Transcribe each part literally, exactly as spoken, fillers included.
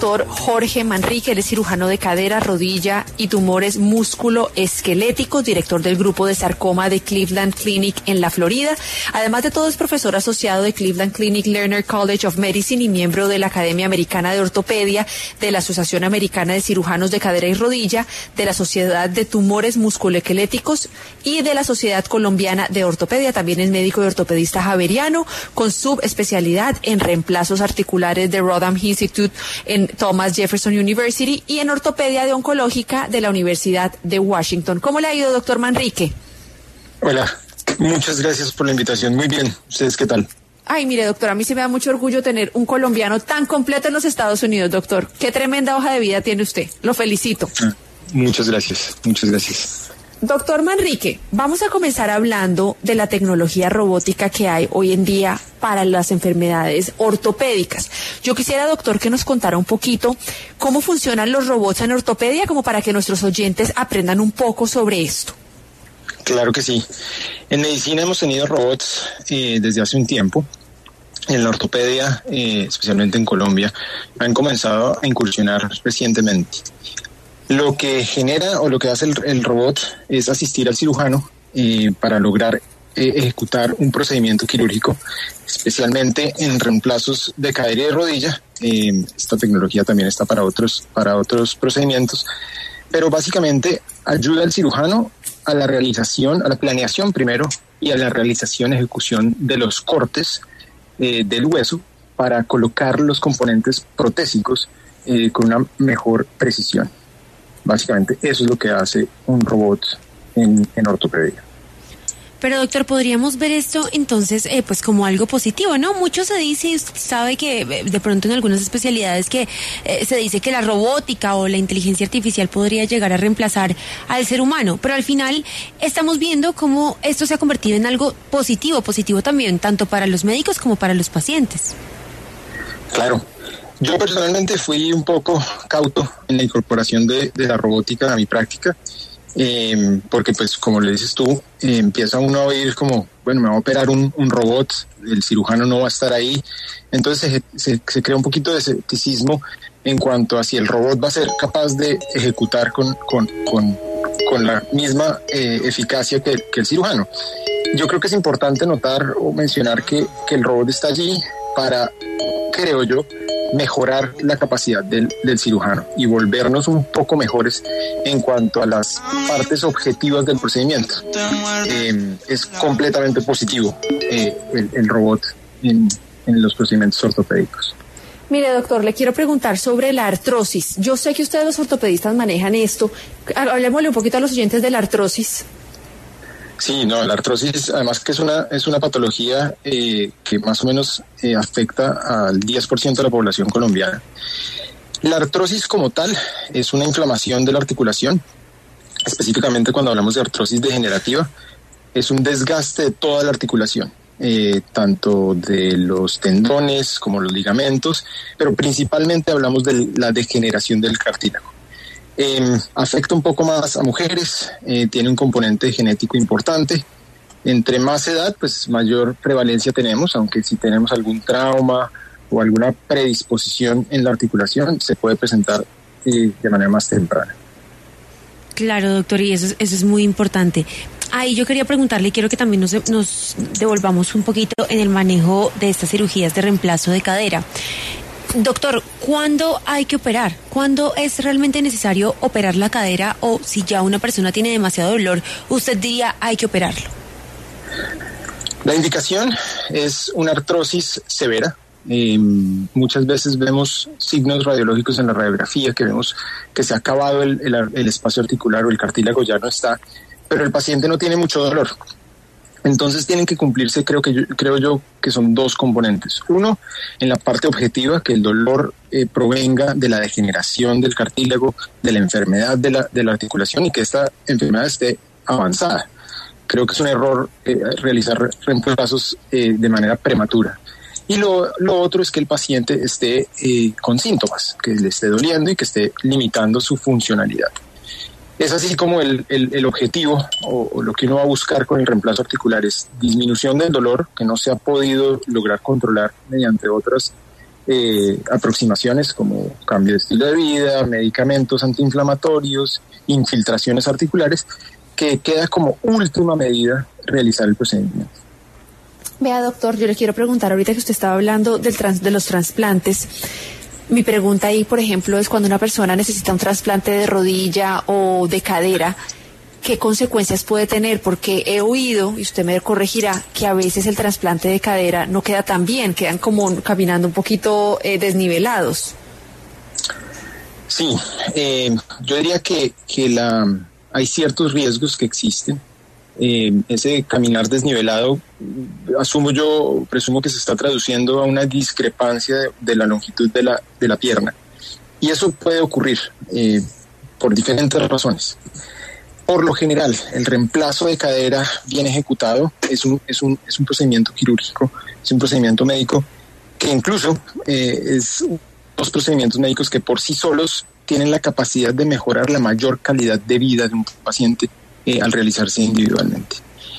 doctor Jorge Manrique, él es cirujano de cadera, rodilla y tumores músculo-esqueléticos, director del grupo de sarcoma de Cleveland Clinic en la Florida. Además de todo, es profesor asociado de Cleveland Clinic Lerner College of Medicine y miembro de la Academia Americana de Ortopedia, de la Asociación Americana de Cirujanos de Cadera y Rodilla, de la Sociedad de Tumores Musculoesqueléticos y de la Sociedad Colombiana de Ortopedia. También es médico y ortopedista javeriano, con subespecialidad en reemplazos articulares de Rodham Institute en Thomas Jefferson University y en ortopedia de oncológica de la Universidad de Washington. ¿Cómo le ha ido, doctor Manrique? Hola, muchas gracias por la invitación. Muy bien, ¿ustedes qué tal? Ay, mire, doctor, a mí sí me da mucho orgullo tener un colombiano tan completo en los Estados Unidos, doctor. Qué tremenda hoja de vida tiene usted. Lo felicito. Ah, muchas gracias, muchas gracias. Doctor Manrique, vamos a comenzar hablando de la tecnología robótica que hay hoy en día para las enfermedades ortopédicas. Yo quisiera, doctor, que nos contara un poquito cómo funcionan los robots en ortopedia, como para que nuestros oyentes aprendan un poco sobre esto. Claro que sí. En medicina hemos tenido robots eh, desde hace un tiempo. En la ortopedia, eh, especialmente en Colombia, han comenzado a incursionar recientemente. Lo que genera o lo que hace el, el robot es asistir al cirujano eh, para lograr eh, ejecutar un procedimiento quirúrgico, especialmente en reemplazos de cadera y de rodilla. Eh, esta tecnología también está para otros, para otros procedimientos, pero básicamente ayuda al cirujano a la realización, a la planeación primero y a la realización, ejecución de los cortes eh, del hueso para colocar los componentes protésicos eh, con una mejor precisión. Básicamente eso es lo que hace un robot en, en ortopedia. Pero doctor, podríamos ver esto entonces eh, pues como algo positivo, ¿no? Mucho se dice, y usted sabe que de pronto en algunas especialidades que eh, se dice que la robótica o la inteligencia artificial podría llegar a reemplazar al ser humano, pero al final estamos viendo cómo esto se ha convertido en algo positivo, positivo también, tanto para los médicos como para los pacientes. Claro. Yo personalmente fui un poco cauto en la incorporación de, de la robótica a mi práctica, eh, porque pues como le dices tú, eh, empieza uno a oír como, bueno, me va a operar un, un robot, el cirujano no va a estar ahí, entonces se, se, se crea un poquito de escepticismo en cuanto a si el robot va a ser capaz de ejecutar con, con, con, con la misma eh, eficacia que, que el cirujano. Yo creo que es importante notar o mencionar que, que el robot está allí para, creo yo, mejorar la capacidad del, del cirujano y volvernos un poco mejores en cuanto a las partes objetivas del procedimiento. Eh, es completamente positivo eh, el, el robot en, en los procedimientos ortopédicos. Mire, doctor, le quiero preguntar sobre la artrosis. Yo sé que ustedes los ortopedistas manejan esto. Hablemosle un poquito a los oyentes de la artrosis. Sí, no, la artrosis además que es una es una patología eh, que más o menos eh, afecta al diez por ciento de la población colombiana. La artrosis como tal es una inflamación de la articulación, específicamente cuando hablamos de artrosis degenerativa, es un desgaste de toda la articulación, eh, tanto de los tendones como los ligamentos, pero principalmente hablamos de la degeneración del cartílago. Eh, afecta un poco más a mujeres, eh, tiene un componente genético importante. Entre más edad, pues mayor prevalencia tenemos, aunque si tenemos algún trauma o alguna predisposición en la articulación, se puede presentar eh, de manera más temprana. Claro, doctor, y eso es, eso es muy importante. Ahí yo quería preguntarle, y quiero que también nos, nos devolvamos un poquito en el manejo de estas cirugías de reemplazo de cadera. Doctor, ¿cuándo hay que operar? ¿Cuándo es realmente necesario operar la cadera? O si ya una persona tiene demasiado dolor, usted diría hay que operarlo. La indicación es una artrosis severa. Eh, muchas veces vemos signos radiológicos en la radiografía que vemos que se ha acabado el, el, el espacio articular o el cartílago ya no está, pero el paciente no tiene mucho dolor. Entonces tienen que cumplirse, creo que yo, creo yo que son dos componentes. Uno, en la parte objetiva, que el dolor eh, provenga de la degeneración del cartílago, de la enfermedad de la, de la articulación y que esta enfermedad esté avanzada. Creo que es un error eh, realizar reemplazos eh, de manera prematura. Y lo, lo otro es que el paciente esté eh, con síntomas, que le esté doliendo y que esté limitando su funcionalidad. Es así como el, el, el objetivo o, o lo que uno va a buscar con el reemplazo articular es disminución del dolor que no se ha podido lograr controlar mediante otras eh, aproximaciones como cambio de estilo de vida, medicamentos antiinflamatorios, infiltraciones articulares, que queda como última medida realizar el procedimiento. Vea, doctor, yo le quiero preguntar, ahorita que usted estaba hablando del trans, de los trasplantes, mi pregunta ahí, por ejemplo, es cuando una persona necesita un trasplante de rodilla o de cadera, ¿qué consecuencias puede tener? Porque he oído, y usted me corregirá, que a veces el trasplante de cadera no queda tan bien, quedan como caminando un poquito eh, desnivelados. Sí, eh, yo diría que, que la, hay ciertos riesgos que existen. Eh, ese caminar desnivelado, asumo yo, presumo que se está traduciendo a una discrepancia de, de la longitud de la, de la pierna. Y eso puede ocurrir eh, por diferentes razones. Por lo general, el reemplazo de cadera bien ejecutado es un, es un, es un procedimiento quirúrgico, es un procedimiento médico que incluso eh, es dos procedimientos médicos que por sí solos tienen la capacidad de mejorar la mayor calidad de vida de un paciente eh, al realizarse individualmente.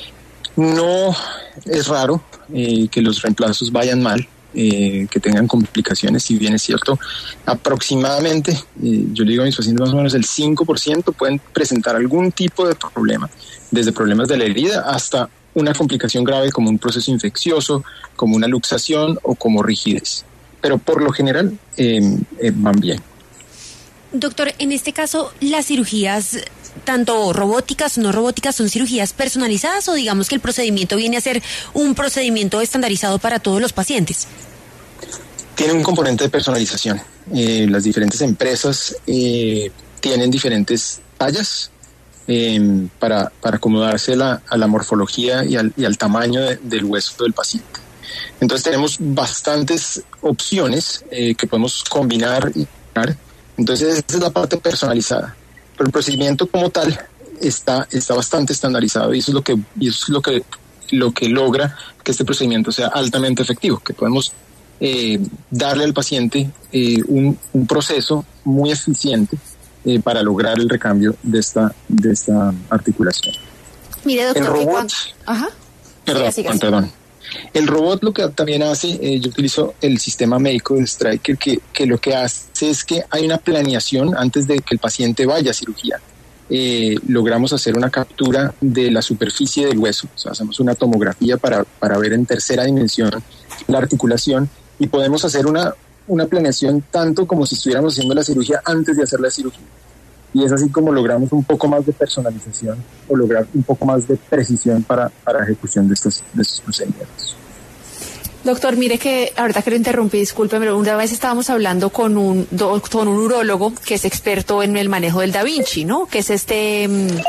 No es raro eh, que los reemplazos vayan mal, eh, que tengan complicaciones, si bien es cierto, aproximadamente, eh, yo le digo a mis pacientes más o menos el cinco por ciento pueden presentar algún tipo de problema, desde problemas de la herida hasta una complicación grave como un proceso infeccioso, como una luxación o como rigidez. Pero por lo general eh, eh, van bien. Doctor, en este caso, las cirugías, tanto robóticas o no robóticas, ¿son cirugías personalizadas o digamos que el procedimiento viene a ser un procedimiento estandarizado para todos los pacientes? Tiene un componente de personalización. Eh, las diferentes empresas eh, tienen diferentes tallas eh, para, para acomodarse la, a la morfología y al, y al tamaño de, del hueso del paciente. Entonces tenemos bastantes opciones eh, que podemos combinar y combinar. Entonces esa es la parte personalizada. Pero el procedimiento como tal está, está bastante estandarizado y eso es lo que, y eso es lo que, lo que logra que este procedimiento sea altamente efectivo, que podemos eh, darle al paciente eh, un, un proceso muy eficiente eh, para lograr el recambio de esta, de esta articulación. Mire, doctor, el robot, cuando... Ajá. Perdón, siga, siga, perdón. El robot lo que también hace, eh, yo utilizo el sistema médico de Stryker, que, que lo que hace es que hay una planeación antes de que el paciente vaya a cirugía. Eh, logramos hacer una captura de la superficie del hueso, o sea, hacemos una tomografía para, para ver en tercera dimensión la articulación y podemos hacer una, una planeación tanto como si estuviéramos haciendo la cirugía antes de hacer la cirugía. Y es así como logramos un poco más de personalización o lograr un poco más de precisión para, para ejecución de estos, de estos procedimientos. Doctor, mire que, ahorita que lo interrumpí, discúlpeme, pero una vez estábamos hablando con un, con un urólogo que es experto en el manejo del Da Vinci, ¿no? Que es este,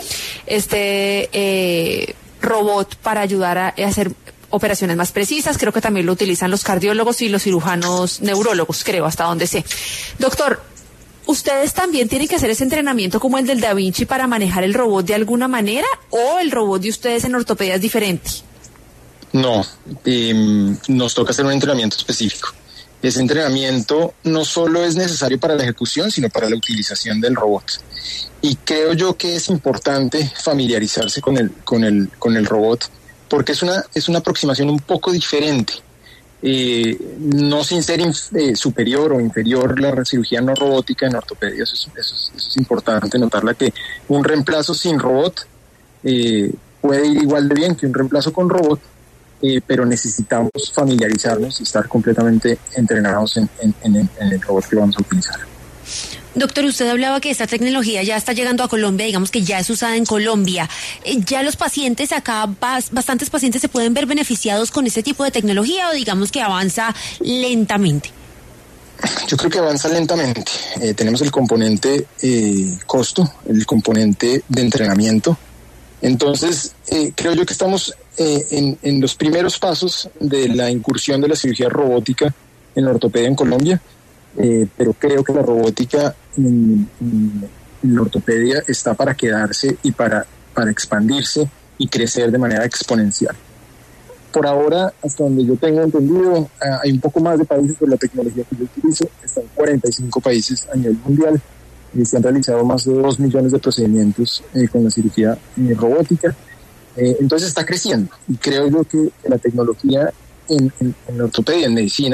este eh, robot para ayudar a, a hacer operaciones más precisas. Creo que también lo utilizan los cardiólogos y los cirujanos neurólogos, creo, hasta donde sé. Doctor, ¿ustedes también tienen que hacer ese entrenamiento como el del Da Vinci para manejar el robot de alguna manera o el robot de ustedes en ortopedia es diferente? No, eh, nos toca hacer un entrenamiento específico. Ese entrenamiento no solo es necesario para la ejecución, sino para la utilización del robot. Y creo yo que es importante familiarizarse con el, con el, con el robot, porque es una, es una aproximación un poco diferente. Eh, no sin ser inf- eh, superior o inferior la cirugía no robótica en ortopedia, eso es, eso es, eso es importante notarla, que un reemplazo sin robot eh, puede ir igual de bien que un reemplazo con robot, eh, pero necesitamos familiarizarnos y estar completamente entrenados en, en, en, en el robot que vamos a utilizar. Doctor, usted hablaba que esta tecnología ya está llegando a Colombia, digamos que ya es usada en Colombia. Eh, ¿Ya los pacientes acá, bas, bastantes pacientes se pueden ver beneficiados con este tipo de tecnología o digamos que avanza lentamente? Yo creo que avanza lentamente. Eh, tenemos el componente eh, costo, el componente de entrenamiento. Entonces, eh, creo yo que estamos eh, en, en los primeros pasos de la incursión de la cirugía robótica en la ortopedia en Colombia. Eh, pero creo que la robótica en, en, en la ortopedia está para quedarse y para, para expandirse y crecer de manera exponencial. Por ahora, hasta donde yo tengo entendido, hay un poco más de países por la tecnología que yo utilizo. Están cuarenta y cinco países a nivel mundial y se han realizado más de dos millones de procedimientos eh, con la cirugía eh, robótica. Eh, entonces está creciendo y creo yo que la tecnología en, en, en la ortopedia, en medicina,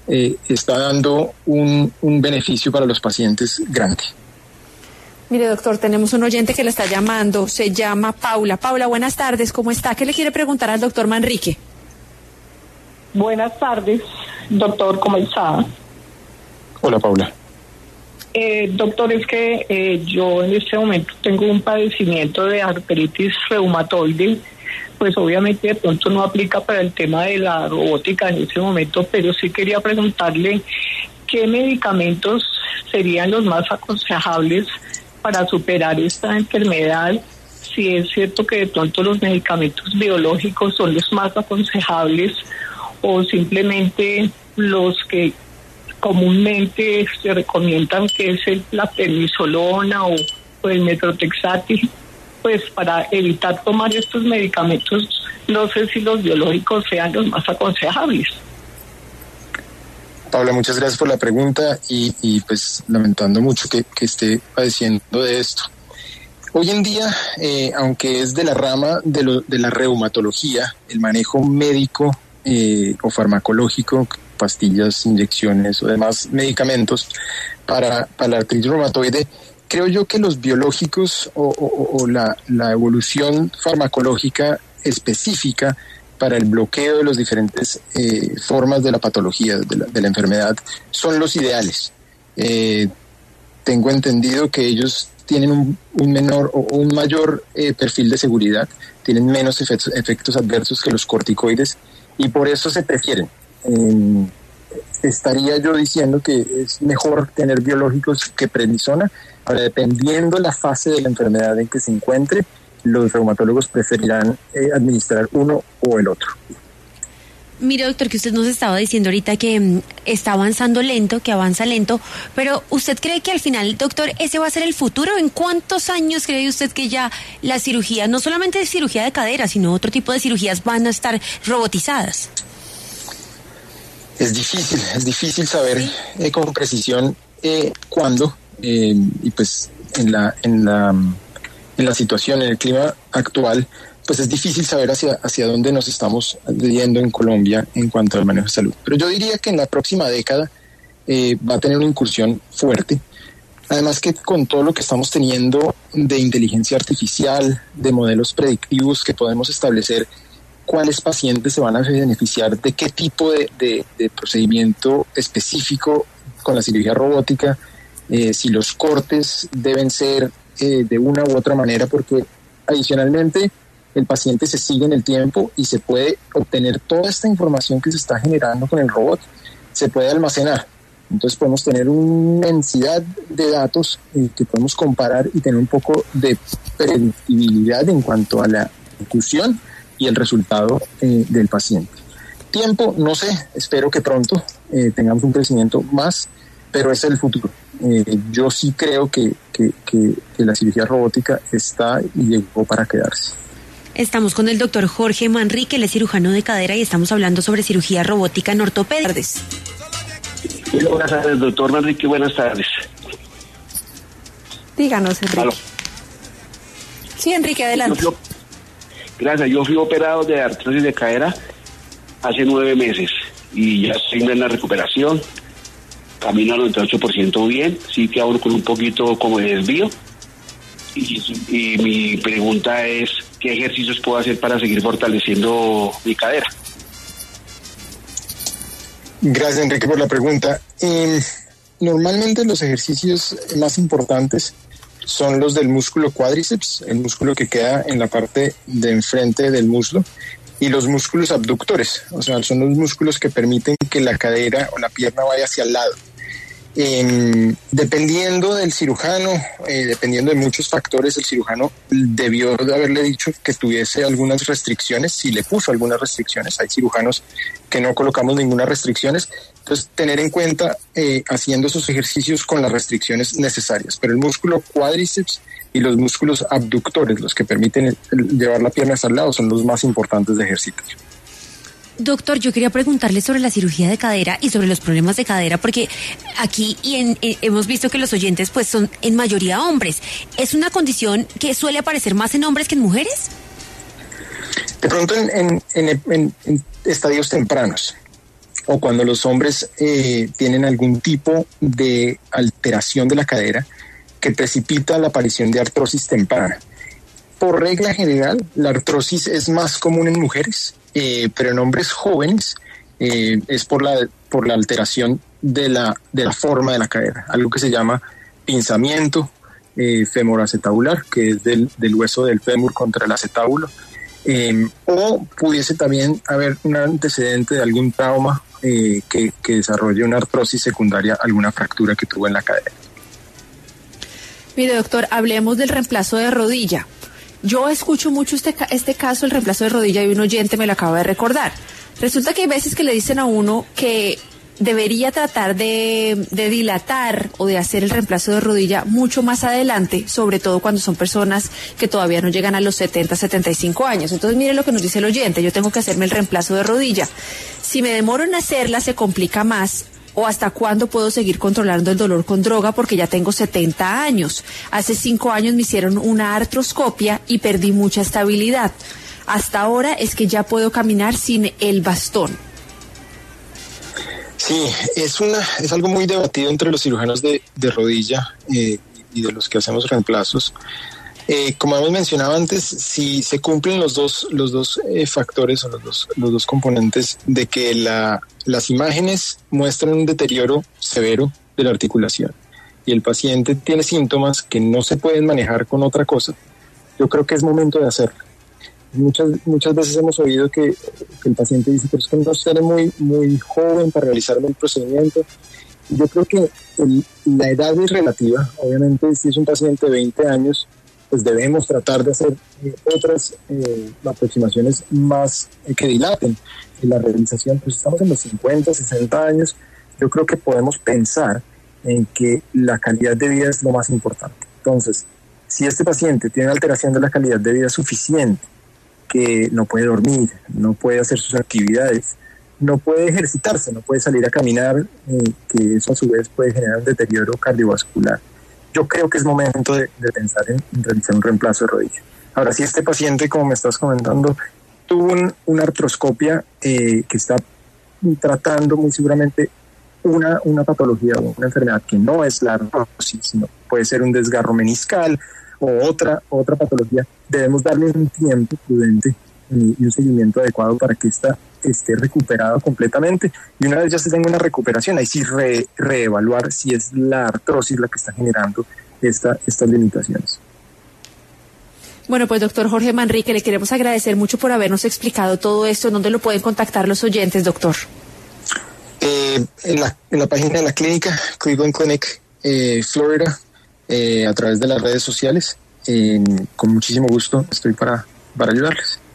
eh, está dando un, un beneficio para los pacientes grande. Mire, doctor, tenemos un oyente que le está llamando, se llama Paula. Paula, buenas tardes, ¿cómo está? ¿Qué le quiere preguntar al doctor Manrique? Buenas tardes, doctor, ¿cómo está? Hola, Paula. Eh, doctor, es que eh, yo en este momento tengo un padecimiento de artritis reumatoide, pues obviamente de pronto no aplica para el tema de la robótica en este momento, pero sí quería preguntarle qué medicamentos serían los más aconsejables para superar esta enfermedad, si es cierto que de pronto los medicamentos biológicos son los más aconsejables o simplemente los que comúnmente se recomiendan, que es el, la prednisolona o, o el metrotexate, pues para evitar tomar estos medicamentos, no sé si los biológicos sean los más aconsejables. Paula, muchas gracias por la pregunta y, y pues lamentando mucho que, que esté padeciendo de esto. Hoy en día, eh, aunque es de la rama de, lo, de la reumatología, el manejo médico eh, o farmacológico, pastillas, inyecciones o demás medicamentos para, para la artritis reumatoide, creo yo que los biológicos o, o, o la, la evolución farmacológica específica para el bloqueo de las diferentes eh, formas de la patología, de la, de la enfermedad, son los ideales. Eh, tengo entendido que ellos tienen un, un menor o un mayor eh, perfil de seguridad, tienen menos efectos, efectos adversos que los corticoides y por eso se prefieren. Eh, estaría yo diciendo que es mejor tener biológicos que prednisona. Ahora, dependiendo la fase de la enfermedad en que se encuentre, los reumatólogos preferirán eh, administrar uno o el otro. Mire, doctor, que usted nos estaba diciendo ahorita que mm, está avanzando lento, que avanza lento, pero ¿usted cree que al final, doctor, ese va a ser el futuro? ¿En cuántos años cree usted que ya las cirugías, no solamente cirugía de cadera, sino otro tipo de cirugías, van a estar robotizadas? Es difícil, es difícil saber ¿Sí? eh, con precisión eh, cuándo, eh, y pues en la, en la, en la situación, en el clima actual, pues es difícil saber hacia, hacia dónde nos estamos yendo en Colombia en cuanto al manejo de salud. Pero yo diría que en la próxima década eh, va a tener una incursión fuerte. Además que con todo lo que estamos teniendo de inteligencia artificial, de modelos predictivos que podemos establecer cuáles pacientes se van a beneficiar de qué tipo de, de, de procedimiento específico con la cirugía robótica, eh, si los cortes deben ser eh, de una u otra manera, porque adicionalmente el paciente se sigue en el tiempo y se puede obtener toda esta información que se está generando con el robot, se puede almacenar. Entonces podemos tener una inmensidad de datos eh, que podemos comparar y tener un poco de predictibilidad en cuanto a la ejecución y el resultado eh, del paciente. Tiempo, no sé, espero que pronto eh, tengamos un crecimiento más, pero ese es el futuro. Eh, yo sí creo que, que, que, que la cirugía robótica está y llegó para quedarse. Estamos con el doctor Jorge Manrique, él es cirujano de cadera y estamos hablando sobre cirugía robótica en ortopedia. Buenas tardes, doctor Manrique, buenas tardes. Díganos, Enrique. ¿Aló? Sí, Enrique, adelante. Yo fui, gracias, yo fui operado de artrosis de cadera hace nueve meses y ya estoy en la recuperación, camino al noventa y ocho por ciento bien, sí que aún con un poquito como de desvío. Y, y mi pregunta es, ¿qué ejercicios puedo hacer para seguir fortaleciendo mi cadera? Gracias, Enrique, por la pregunta. Eh, normalmente los ejercicios más importantes son los del músculo cuádriceps, el músculo que queda en la parte de enfrente del muslo, y los músculos abductores, o sea, son los músculos que permiten que la cadera o la pierna vaya hacia el lado. Eh, dependiendo del cirujano, eh, dependiendo de muchos factores, el cirujano debió de haberle dicho que tuviese algunas restricciones, si le puso algunas restricciones. Hay cirujanos que no colocamos ninguna restricciones, entonces tener en cuenta eh, haciendo esos ejercicios con las restricciones necesarias. Pero el músculo cuádriceps y los músculos abductores, los que permiten el, el llevar la pierna hacia el lado, son los más importantes de ejercitar. Doctor, yo quería preguntarle sobre la cirugía de cadera y sobre los problemas de cadera, porque aquí y en, en, hemos visto que los oyentes pues son en mayoría hombres. ¿Es una condición que suele aparecer más en hombres que en mujeres? De pronto en, en, en, en, en estadios tempranos. o cuando los hombres eh, tienen algún tipo de alteración de la cadera que precipita la aparición de artrosis temprana. Por regla general, la artrosis es más común en mujeres, eh, pero en hombres jóvenes eh, es por la, por la alteración de la, de la forma de la cadera, algo que se llama pinzamiento eh, femoroacetabular, que es del, del hueso del fémur contra el acetábulo, eh, o pudiese también haber un antecedente de algún trauma eh, que, que desarrolle una artrosis secundaria, alguna fractura que tuvo en la cadera. Mire, doctor, hablemos del reemplazo de rodilla. Yo escucho mucho este, este caso, el reemplazo de rodilla, y un oyente me lo acaba de recordar. Resulta que hay veces que le dicen a uno que debería tratar de, de dilatar o de hacer el reemplazo de rodilla mucho más adelante, sobre todo cuando son personas que todavía no llegan a los setenta, setenta y cinco años. Entonces, mire lo que nos dice el oyente: yo tengo que hacerme el reemplazo de rodilla. Si me demoro en hacerla, se complica más. ¿O hasta cuándo puedo seguir controlando el dolor con droga? Porque ya tengo setenta años. Hace cinco años me hicieron una artroscopia y perdí mucha estabilidad. Hasta ahora es que ya puedo caminar sin el bastón. Sí, es una es algo muy debatido entre los cirujanos de, de rodilla eh, y de los que hacemos reemplazos. Eh, como hemos mencionado antes, si se cumplen los dos los dos eh, factores o los dos los dos componentes de que la las imágenes muestran un deterioro severo de la articulación y el paciente tiene síntomas que no se pueden manejar con otra cosa, yo creo que es momento de hacerlo. Muchas muchas veces hemos oído que, que el paciente dice, pero es que no seré muy muy joven para realizarme el procedimiento. Yo creo que el, la edad es relativa. Obviamente, si es un paciente de veinte años, pues debemos tratar de hacer eh, otras eh, aproximaciones más eh, que dilaten la realización. Pues estamos en los cincuenta, sesenta años, yo creo que podemos pensar en que la calidad de vida es lo más importante. Entonces, si este paciente tiene alteración de la calidad de vida suficiente, que no puede dormir, no puede hacer sus actividades, no puede ejercitarse, no puede salir a caminar, eh, que eso a su vez puede generar un deterioro cardiovascular, yo creo que es momento de, de pensar en, en realizar un reemplazo de rodilla. Ahora, si este paciente, como me estás comentando, tuvo un, una artroscopia eh, que está tratando muy seguramente una, una patología o una enfermedad que no es la artrosis, sino puede ser un desgarro meniscal o otra, otra patología, debemos darle un tiempo prudente eh, y un seguimiento adecuado para que ésta esté recuperado completamente, y una vez ya se tenga una recuperación, ahí sí re, reevaluar si es la artrosis la que está generando esta, estas limitaciones. Bueno, pues doctor Jorge Manrique, le queremos agradecer mucho por habernos explicado todo esto. ¿Dónde lo pueden contactar los oyentes, doctor? Eh, en, la, en la página de la clínica, Cleveland Clinic, eh, Florida, eh, a través de las redes sociales. Eh, con muchísimo gusto estoy para, para ayudarles.